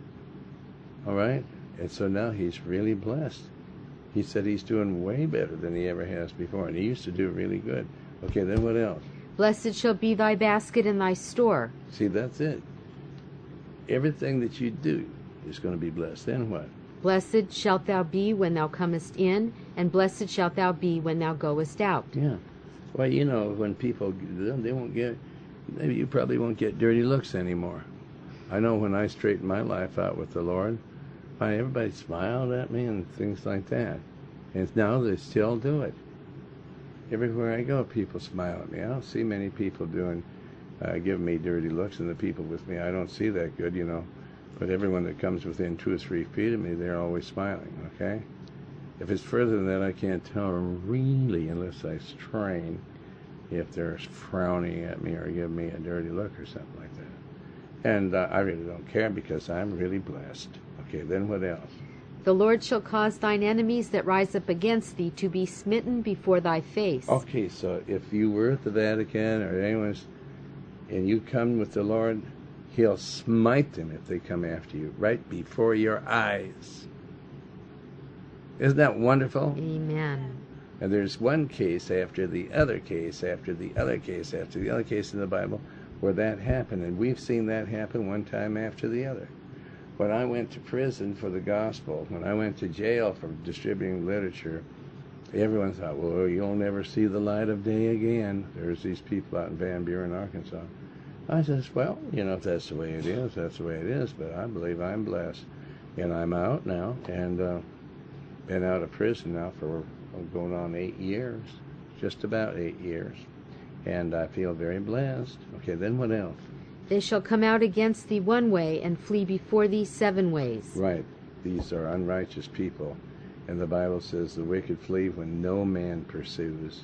All right? And so now he's really blessed. He said he's doing way better than he ever has before. And he used to do really good. Okay, then what else? Blessed shall be thy basket and thy store. See, that's it. Everything that you do is going to be blessed. Then what? Blessed shalt thou be when thou comest in, and blessed shalt thou be when thou goest out. Yeah. Well, you know, when people, they won't get, maybe you probably won't get dirty looks anymore. I know when I straightened my life out with the Lord, why, everybody smiled at me and things like that. And now they still do it. Everywhere I go, people smile at me. I don't see many people doing, uh, giving me dirty looks, and the people with me, I don't see that good, you know. But everyone that comes within two or three feet of me, they're always smiling, okay? If it's further than that, I can't tell really, unless I strain, if they're frowning at me or giving me a dirty look or something like that. And uh, I really don't care because I'm really blessed. Okay, then what else? The Lord shall cause thine enemies that rise up against thee to be smitten before thy face. Okay, so if you were at the Vatican or anyone's, and you come with the Lord, he'll smite them if they come after you, right before your eyes. Isn't that wonderful? Amen. And there's one case after the other case, after the other case, after the other case in the Bible where that happened. And we've seen that happen one time after the other. When I went to prison for the gospel, when I went to jail for distributing literature, everyone thought, well, you'll never see the light of day again. There's these people out in Van Buren, Arkansas. I says, well, you know, if that's the way it is, that's the way it is. But I believe I'm blessed. And I'm out now, and uh, been out of prison now for going on eight years, just about eight years. And I feel very blessed. Okay, then what else? They shall come out against thee one way, and flee before thee seven ways. Right. These are unrighteous people. And the Bible says the wicked flee when no man pursues.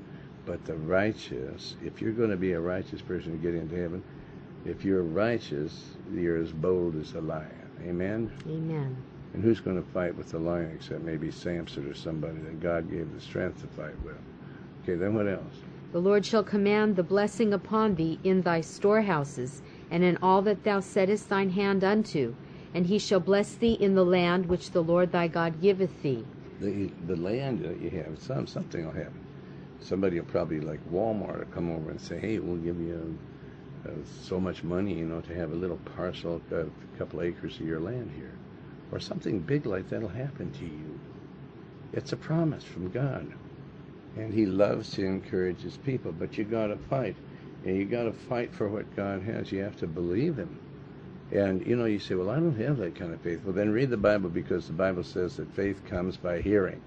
But the righteous, if you're going to be a righteous person to get into heaven, if you're righteous, you're as bold as a lion. Amen? Amen. And who's going to fight with the lion except maybe Samson or somebody that God gave the strength to fight with? Okay, then what else? The Lord shall command the blessing upon thee in thy storehouses, and in all that thou settest thine hand unto, and he shall bless thee in the land which the Lord thy God giveth thee. The, the land that you have, some, something will happen. Somebody will probably, like Walmart, will come over and say, hey, we'll give you uh, uh, so much money, you know, to have a little parcel, uh, a couple acres of your land here. Or something big like that will happen to you. It's a promise from God. And he loves to encourage his people, but you got to fight. And you got to fight for what God has. You have to believe him. And, you know, you say, well, I don't have that kind of faith. Well, then read the Bible, because the Bible says that faith comes by hearing.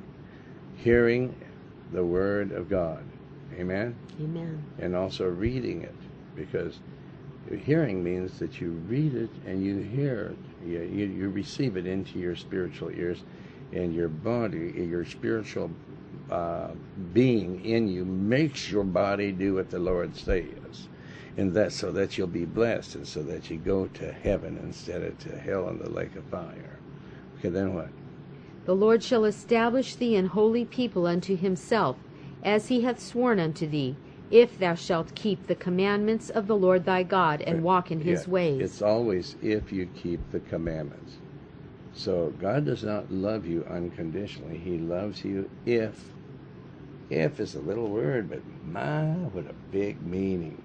Hearing the Word of God. Amen? Amen. And also reading it, because hearing means that you read it and you hear it. You, you, you receive it into your spiritual ears, and your body, your spiritual uh, being in you makes your body do what the Lord says. And that's so that you'll be blessed, and so that you go to heaven instead of to hell and the lake of fire. Okay, then what? The Lord shall establish thee an holy people unto himself, as he hath sworn unto thee, if thou shalt keep the commandments of the Lord thy God, and walk in his yeah, ways. It's always if you keep the commandments. So God does not love you unconditionally. He loves you if. If is a little word, but my, what a big meaning.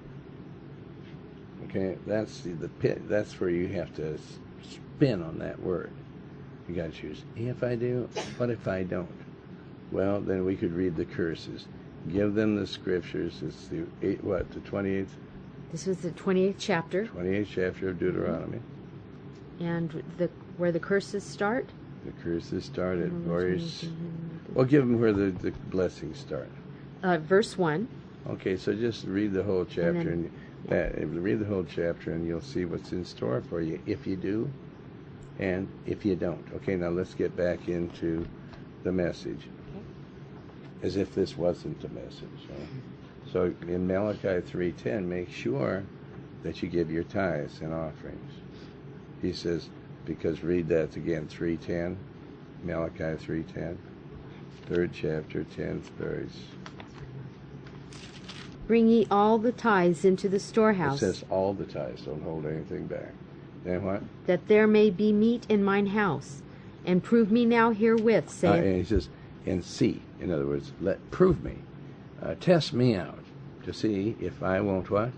Okay, that's the, the pit. That's where you have to spin on that word. You got to choose. If I do, what if I don't? Well, then we could read the curses. Give them the scriptures. It's the eight, what the twenty-eighth. This was the twenty-eighth chapter. twenty-eighth chapter of Deuteronomy. And the where the curses start. The curses start at verse. Well, give them where the, the blessings start. Uh, verse one. Okay, so just read the whole chapter, and, then, and uh, read the whole chapter, and you'll see what's in store for you if you do, and if you don't. Okay, now let's get back into the message, Okay. as if this wasn't the message. Huh? So in Malachi three ten, make sure that you give your tithes and offerings. He says, because read that again, three ten, Malachi three ten, third chapter, tenth verse. Bring ye all the tithes into the It storehouse, says all the tithes. Don't hold anything back. And what? that there may be meat in mine house. And prove me now herewith, Uh, saith and he says, and see. In other words, let prove me. Uh, test me out to see if I won't what?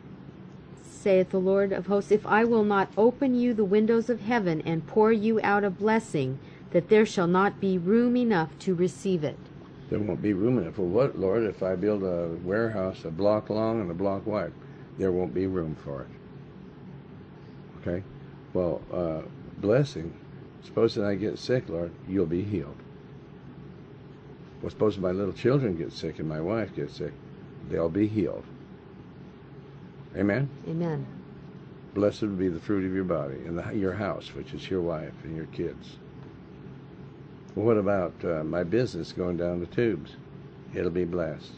saith the Lord of hosts, if I will not open you the windows of heaven and pour you out a blessing, that there shall not be room enough to receive it. There won't be room enough. Well, what, Lord, if I build a warehouse a block long and a block wide? There won't be room for it. Okay? Well, uh, blessing. Supposing I get sick, Lord, you'll be healed. Well, supposing my little children get sick and my wife gets sick, they'll be healed. Amen? Amen. Blessed will be the fruit of your body and the, your house, which is your wife and your kids. Well, what about uh, my business going down the tubes? It'll be blessed.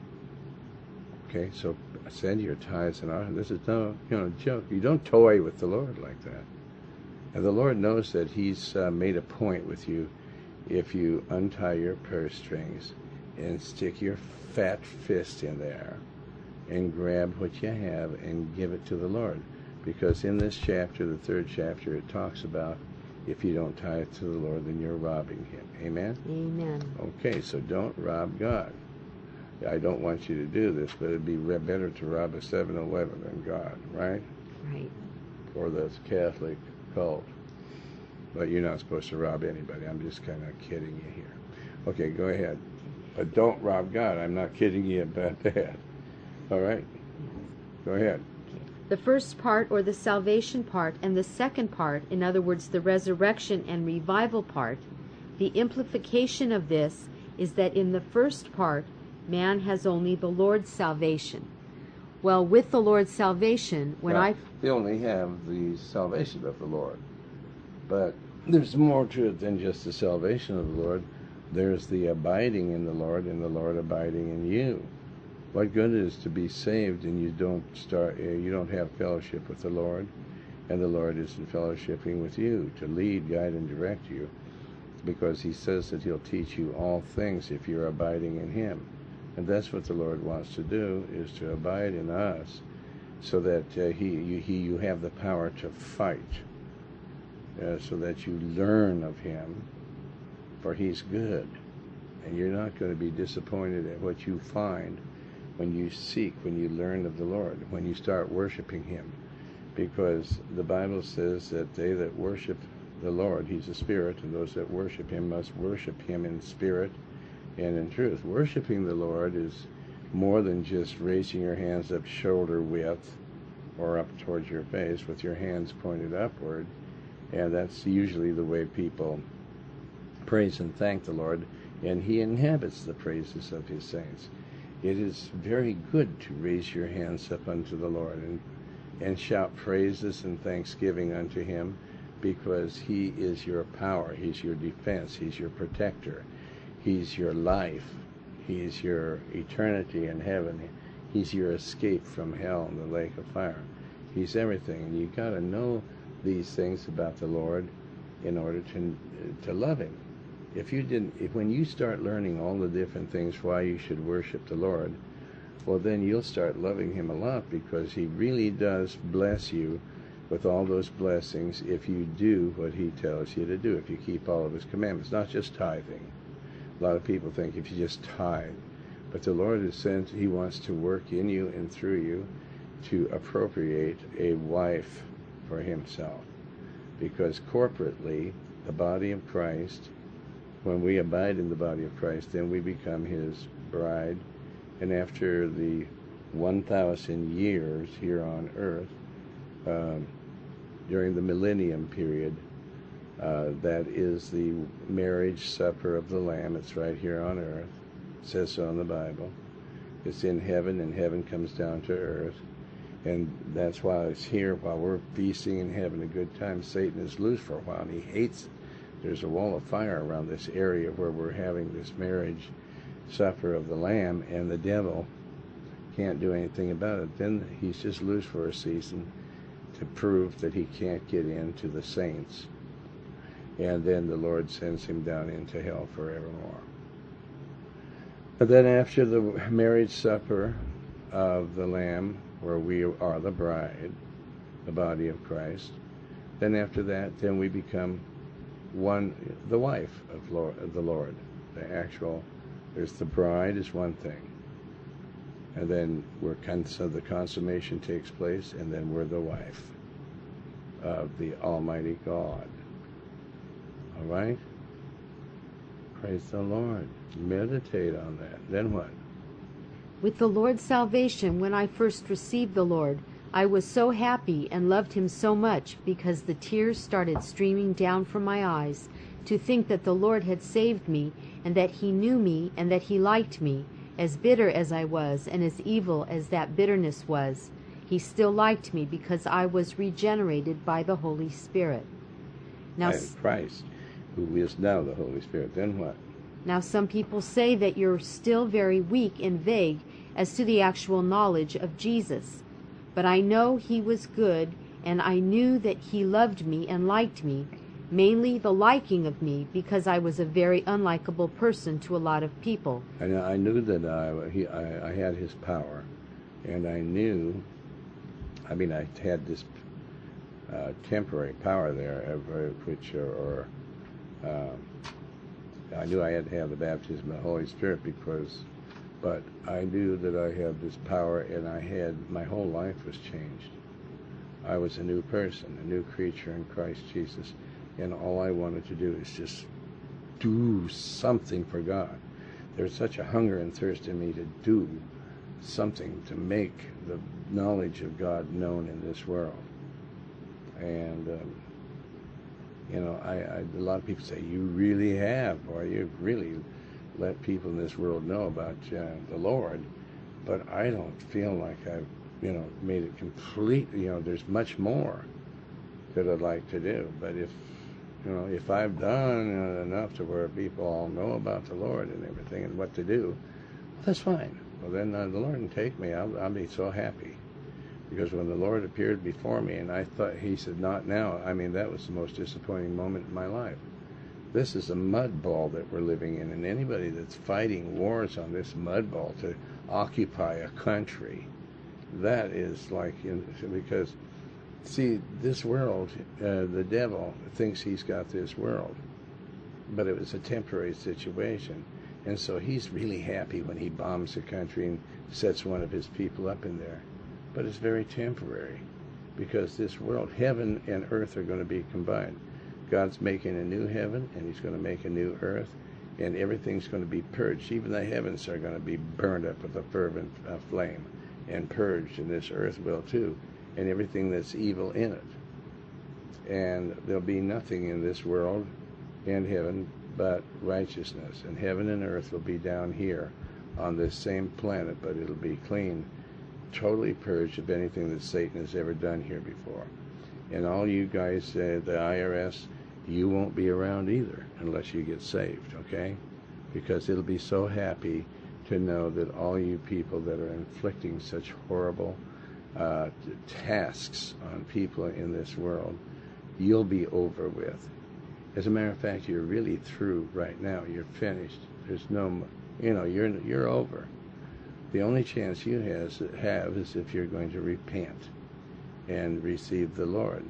Okay, so send your tithes and offering. This is no, you know, joke. You don't toy with the Lord like that. And the Lord knows that He's uh, made a point with you if you untie your purse strings and stick your fat fist in there and grab what you have and give it to the Lord. Because in this chapter, the third chapter, it talks about if you don't tithe to the Lord, then you're robbing Him. Amen? Amen. Okay, so don't rob God. I don't want you to do this, but it'd be better to rob a seven eleven than God, right? Right. Or the Catholic cult. But you're not supposed to rob anybody. I'm just kind of kidding you here. Okay, go ahead. But don't rob God. I'm not kidding you about that. All right? Go ahead. The first part, or the salvation part, and the second part, in other words, the resurrection and revival part, the implication of this is that in the first part, man has only the Lord's salvation. Well, with the Lord's salvation, when Well, I... They only have the salvation of the Lord. But there's more to it than just the salvation of the Lord. There's the abiding in the Lord and the Lord abiding in you. What good is to be saved and you don't start, you don't have fellowship with the Lord, and the Lord isn't fellowshipping with you to lead, guide, and direct you, because He says that He'll teach you all things if you're abiding in Him. And that's what the Lord wants to do, is to abide in us, so that uh, he, you, he, you have the power to fight, uh, so that you learn of Him, for He's good. And you're not going to be disappointed at what you find when you seek, when you learn of the Lord, when you start worshiping Him. Because the Bible says that they that worship the Lord, He's a spirit, and those that worship Him must worship Him in spirit and in truth. Worshiping the Lord is more than just raising your hands up shoulder width or up towards your face with your hands pointed upward. And that's usually the way people praise and thank the Lord, and He inhabits the praises of His saints. It is very good to raise your hands up unto the Lord and, and shout praises and thanksgiving unto Him, because He is your power, He's your defense, He's your protector, He's your life, He's your eternity in heaven, He's your escape from hell and the lake of fire. He's everything, and you've got to know these things about the Lord in order to, to love Him. If you didn't, if when you start learning all the different things why you should worship the Lord, well, then you'll start loving Him a lot, because He really does bless you with all those blessings if you do what He tells you to do, if you keep all of His commandments, not just tithing. A lot of people think if you just tithe, but the Lord has sent, He wants to work in you and through you to appropriate a wife for Himself, because corporately, the body of Christ, when we abide in the body of Christ, then we become His bride. And after the one thousand years here on earth, um, during the millennium period, uh, that is the marriage supper of the Lamb. It's right here on earth. It says so in the Bible. It's in heaven, and heaven comes down to earth. And that's why it's here, while we're feasting and having a good time. Satan is loose for a while, and he hates it. There's a wall of fire around this area where we're having this marriage supper of the Lamb, and the devil can't do anything about it. Then he's just loose for a season to prove that he can't get into the saints. And then the Lord sends him down into hell forevermore. But then after the marriage supper of the Lamb, where we are the bride, the body of Christ. Then after that, then we become one, the wife of, Lord, of the Lord. The actual, there's the bride is one thing. And then we're, so the consummation takes place, and then we're the wife of the Almighty God. All right? Praise the Lord. Meditate on that. Then what? With the Lord's salvation, when I first received the Lord, I was so happy and loved him so much because the tears started streaming down from my eyes to think that the Lord had saved me and that he knew me and that he liked me. As bitter as I was and as evil as that bitterness was, he still liked me because I was regenerated by the Holy Spirit. Now, By Christ, who is now the Holy Spirit. Then what? Now some people say that you're still very weak and vague as to the actual knowledge of Jesus. But I know he was good, and I knew that he loved me and liked me, mainly the liking of me because I was a very unlikable person to a lot of people. And I knew that I, he, I, I had his power, and I knew, I mean, I had this uh, temporary power there, which, or, or uh, I knew I had to have the baptism of the Holy Spirit because, but I knew that I had this power, and I had, my whole life was changed. I was a new person, a new creature in Christ Jesus, and all I wanted to do is just do something for God. There's such a hunger and thirst in me to do something to make the knowledge of God known in this world. And um, you know, I, I, a lot of people say, you really have, or you've really let people in this world know about uh, the Lord, but I don't feel like I've, you know, made it complete. You know, there's much more that I'd like to do, but if, you know, if I've done enough to where people all know about the Lord and everything and what to do, well, that's fine. Well, then uh, the Lord can take me. I'll, I'll be so happy. Because when the Lord appeared before me, and I thought, he said, not now. I mean, that was the most disappointing moment in my life. This is a mud ball that we're living in, and anybody that's fighting wars on this mud ball to occupy a country, that is like, in, because, see, this world, uh, the devil thinks he's got this world, but it was a temporary situation. And so he's really happy when he bombs a country and sets one of his people up in there. But it's very temporary, because this world, heaven and earth are going to be combined. God's making a new heaven, and he's going to make a new earth, and everything's going to be purged. Even the heavens are going to be burned up with a fervent uh, flame and purged, and this earth will too, and everything that's evil in it. And there'll be nothing in this world and heaven but righteousness, and heaven and earth will be down here on this same planet, but it'll be clean, totally purged of anything that Satan has ever done here before. And all you guys, uh, the I R S, you won't be around either unless you get saved, okay? Because it'll be so happy to know that all you people that are inflicting such horrible uh, tasks on people in this world, you'll be over with. As a matter of fact, you're really through right now. You're finished. There's no, you know, you're you're over. The only chance you has, have is if you're going to repent and receive the Lord.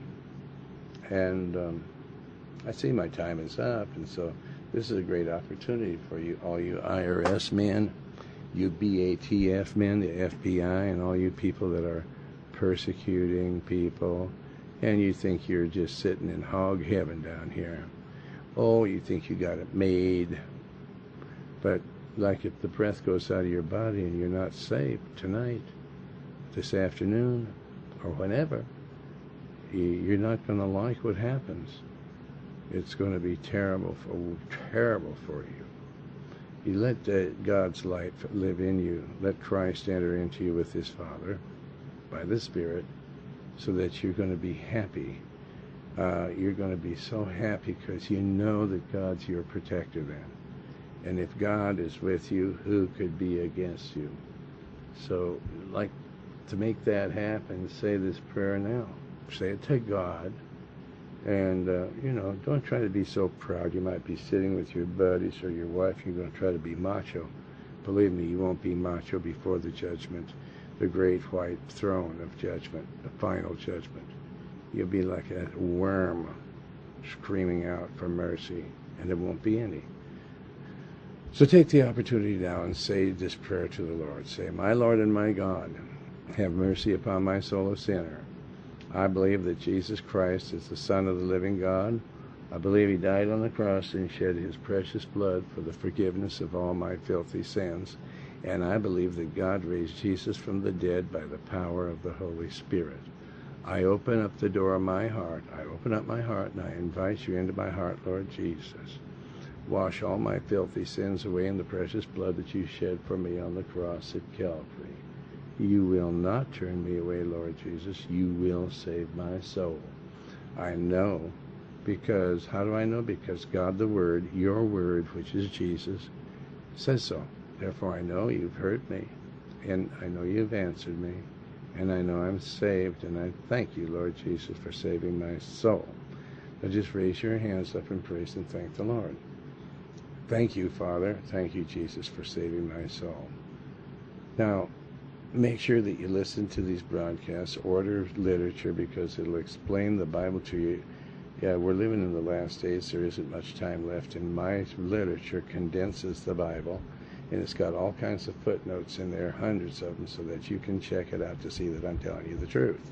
And um, I see my time is up, and so this is a great opportunity for you, all you I R S men, you B A T F men, the F B I, and all you people that are persecuting people, and you think you're just sitting in hog heaven down here. Oh, you think you got it made. But like if the breath goes out of your body and you're not saved tonight, this afternoon, or whenever, you're not going to like what happens. It's going to be terrible, for, terrible for you. You let the, God's light live in you. Let Christ enter into you with his Father by the Spirit, so that you're going to be happy. Uh, you're going to be so happy because you know that God's your protector then. And if God is with you, who could be against you? So, like, to make that happen, say this prayer now. Say it to God. And, uh, you know, don't try to be so proud. You might be sitting with your buddies or your wife. You're going to try to be macho. Believe me, you won't be macho before the judgment. the great white throne of judgment, the final judgment. You'll be like a worm screaming out for mercy, and there won't be any. So take the opportunity now and say this prayer to the Lord. Say, my Lord and my God, have mercy upon my soul a sinner. I believe that Jesus Christ is the Son of the living God. I believe he died on the cross and shed his precious blood for the forgiveness of all my filthy sins. And I believe that God raised Jesus from the dead by the power of the Holy Spirit. I open up the door of my heart. I open up my heart and I invite you into my heart, Lord Jesus. Wash all my filthy sins away in the precious blood that you shed for me on the cross at Calvary. You will not turn me away, Lord Jesus. You will save my soul. I know because, how do I know? Because God the Word, your Word, which is Jesus, says so. Therefore I know you've heard me, and I know you've answered me, and I know I'm saved, and I thank you, Lord Jesus, for saving my soul. Now just raise your hands up in praise and thank the Lord. Thank you, Father. Thank you, Jesus, for saving my soul. Now, make sure that you listen to these broadcasts. Order literature because it'll explain the Bible to you. Yeah, we're living in the last days. There isn't much time left, and my literature condenses the Bible, and it's got all kinds of footnotes in there, hundreds of them, so that you can check it out to see that I'm telling you the truth.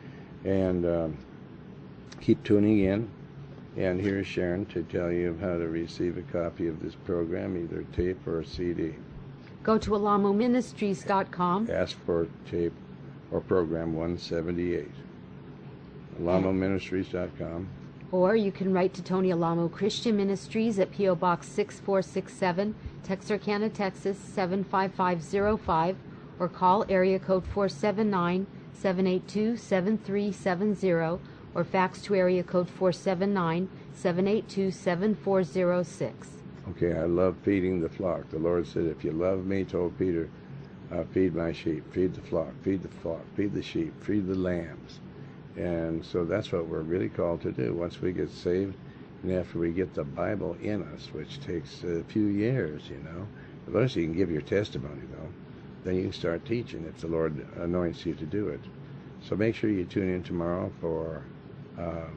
And um, keep tuning in. And here's Sharon to tell you how to receive a copy of this program, either tape or C D. Go to alamo ministries dot com. Ask for tape or program one seventy-eight. alamo ministries dot com. Or you can write to Tony Alamo Christian Ministries at P O Box six four six seven, Texarkana, Texas seven five five zero five, or call area code four seven nine, seven eight two, seven three seven zero, or fax to area code four seven nine, seven eight two, seven four zero six. Okay, I love feeding the flock. The Lord said, if you love me, told Peter, uh, feed my sheep, feed the flock, feed the flock, feed the sheep, feed the lambs. And so that's what we're really called to do. Once we get saved, and after we get the Bible in us, which takes a few years, you know, as long as you can give your testimony, though, then you can start teaching if the Lord anoints you to do it. So make sure you tune in tomorrow for uh,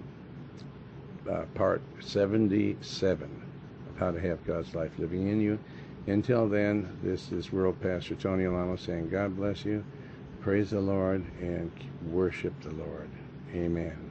uh, part seventy-seven of How to Have God's Life Living in You. Until then, this is World Pastor Tony Alamo saying God bless you, praise the Lord, and worship the Lord. Amen.